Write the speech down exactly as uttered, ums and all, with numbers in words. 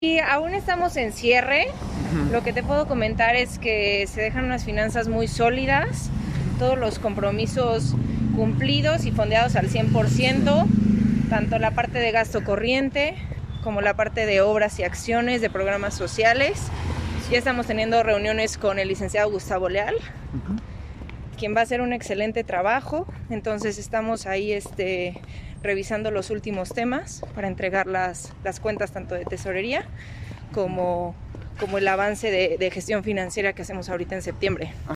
Y aún estamos en cierre. Uh-huh. Lo que te puedo comentar es que se dejan unas finanzas muy sólidas, todos los compromisos cumplidos y fondeados al cien por ciento, tanto la parte de gasto corriente como la parte de obras y acciones de programas sociales. Ya estamos teniendo reuniones con el licenciado Gustavo Leal, uh-huh. quien va a hacer un excelente trabajo. Entonces estamos ahí este, revisando los últimos temas para entregar las, las cuentas tanto de tesorería como, como el avance de, de gestión financiera que hacemos ahorita en septiembre.